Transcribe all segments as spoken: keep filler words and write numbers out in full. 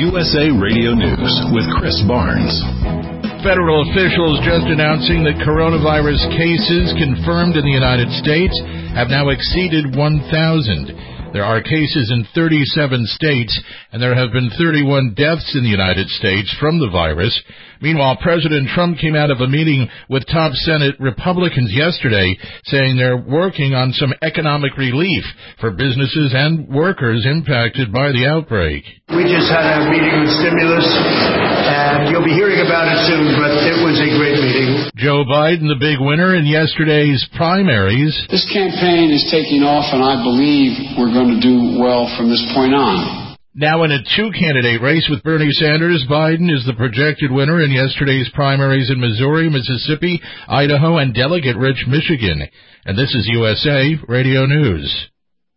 U S A Radio News with Chris Barnes. Federal officials just announcing that coronavirus cases confirmed in the United States have now exceeded one thousand. There are cases in thirty-seven states, and there have been thirty-one deaths in the United States from the virus. Meanwhile, President Trump came out of a meeting with top Senate Republicans yesterday saying they're working on some economic relief for businesses and workers impacted by the outbreak. We just had a meeting with stimulus, and you'll be hearing about it soon, but it was a great meeting. Joe Biden, the big winner in yesterday's primaries. This campaign is taking off, and I believe we're going to do well from this point on. Now in a two-candidate race with Bernie Sanders, Biden is the projected winner in yesterday's primaries in Missouri, Mississippi, Idaho, and delegate-rich Michigan. And this is U S A Radio News.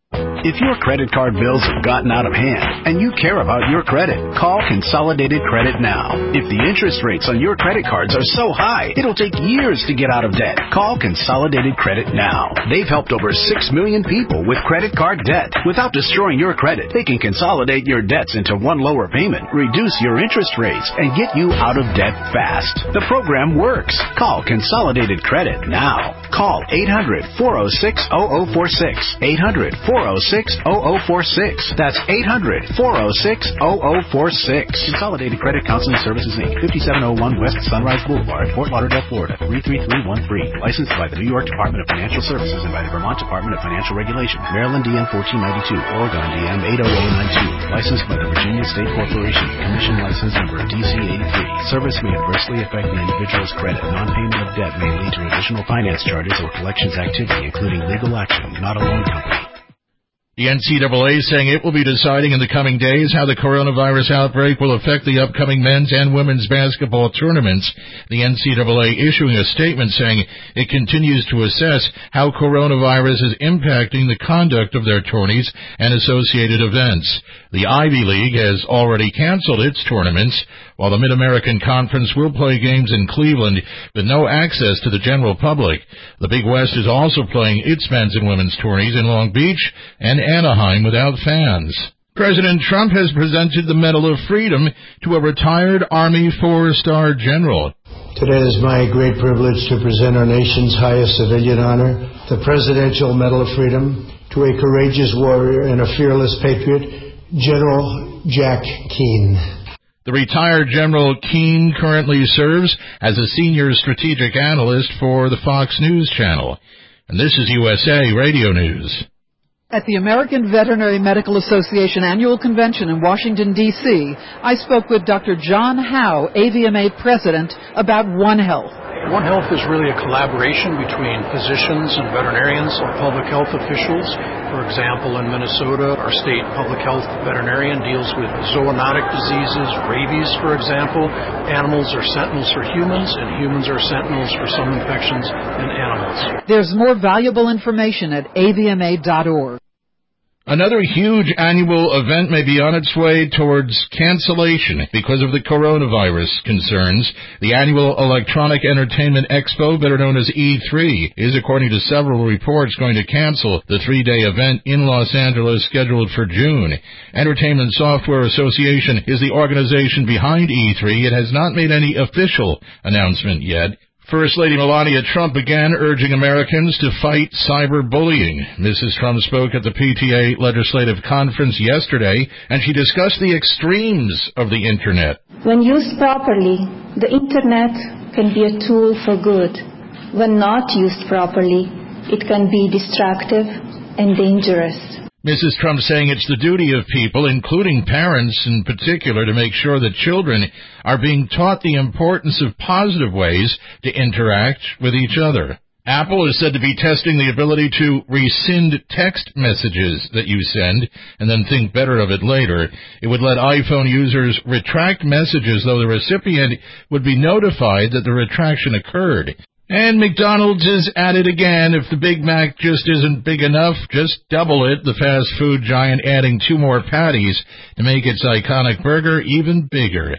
If your credit card bills have gotten out of hand and you care about your credit, call Consolidated Credit now. If the interest rates on your credit cards are so high, it'll take years to get out of debt. Call Consolidated Credit now. They've helped over six million people with credit card debt. Without destroying your credit, they can consolidate your debts into one lower payment, reduce your interest rates, and get you out of debt fast. The program works. Call Consolidated Credit now. Call eight hundred, four oh six, oh oh four six. eight hundred, four oh six, oh oh four six. That's eight hundred, four oh six, oh oh four six. Consolidated Credit Counseling Services, Incorporated, fifty-seven oh one West Sunrise Boulevard, Fort Lauderdale, Florida, three three three one three. Licensed by the New York Department of Financial Services and by the Vermont Department of Financial Regulation. Maryland D N fourteen ninety-two, Oregon D M eight oh oh nine two. Licensed by the Virginia State Corporation. Commission license number D C eighty-three. Service may adversely affect the individual's credit. Non-payment of debt may lead to additional finance charges or collections activity, including legal action, not a loan company. The N C double A saying it will be deciding in the coming days how the coronavirus outbreak will affect the upcoming men's and women's basketball tournaments. The N C double A issuing a statement saying it continues to assess how coronavirus is impacting the conduct of their tourneys and associated events. The Ivy League has already canceled its tournaments, while the Mid-American Conference will play games in Cleveland with no access to the general public. The Big West is also playing its men's and women's tourneys in Long Beach and Anaheim without fans. President Trump has presented the Medal of Freedom to a retired Army four-star general. Today it is my great privilege to present our nation's highest civilian honor, the Presidential Medal of Freedom, to a courageous warrior and a fearless patriot, General Jack Keane. The retired General Keane currently serves as a senior strategic analyst for the Fox News Channel. And this is U S A Radio News. At the American Veterinary Medical Association Annual Convention in Washington, D C, I spoke with Doctor John Howe, A V M A President, about One Health. One Health is really a collaboration between physicians and veterinarians and public health officials. For example, in Minnesota, our state public health veterinarian deals with zoonotic diseases, rabies, for example. Animals are sentinels for humans, and humans are sentinels for some infections in animals. There's more valuable information at A V M A dot org. Another huge annual event may be on its way towards cancellation because of the coronavirus concerns. The annual Electronic Entertainment Expo, better known as E three, is, according to several reports, going to cancel the three-day event in Los Angeles scheduled for June. Entertainment Software Association is the organization behind E three. It has not made any official announcement yet. First Lady Melania Trump began urging Americans to fight cyberbullying. Missus Trump spoke at the P T A Legislative Conference yesterday, and she discussed the extremes of the Internet. When used properly, the Internet can be a tool for good. When not used properly, it can be destructive and dangerous. Missus Trump saying it's the duty of people, including parents in particular, to make sure that children are being taught the importance of positive ways to interact with each other. Apple is said to be testing the ability to rescind text messages that you send and then think better of it later. It would let iPhone users retract messages, though the recipient would be notified that the retraction occurred. And McDonald's is at it again. If the Big Mac just isn't big enough, just double it. The fast food giant adding two more patties to make its iconic burger even bigger.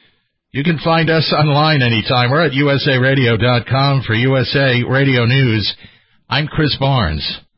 You can find us online anytime. We're at U S A radio dot com for U S A Radio News. I'm Chris Barnes.